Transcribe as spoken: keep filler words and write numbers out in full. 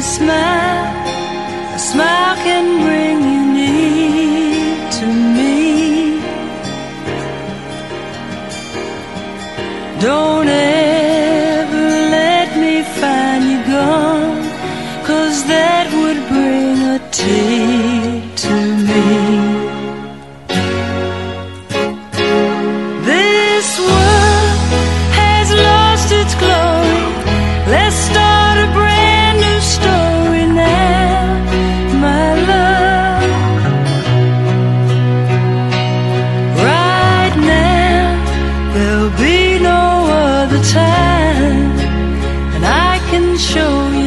smile, a smile can bring you near to me. Don't ever let me find you gone, 'cause that would bring a tear to me. This world has lost its glory. Let's start a brand new story now, my love. Right now, there'll be no other time, and I can show you